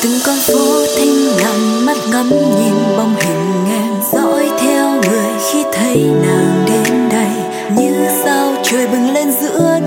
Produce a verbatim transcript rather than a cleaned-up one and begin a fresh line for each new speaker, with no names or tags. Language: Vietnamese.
Từng con phố thinh lặng mắt ngắm nhìn bóng hình em, dõi theo người khi thấy nàng đến đây. Như sao trời bừng lên giữa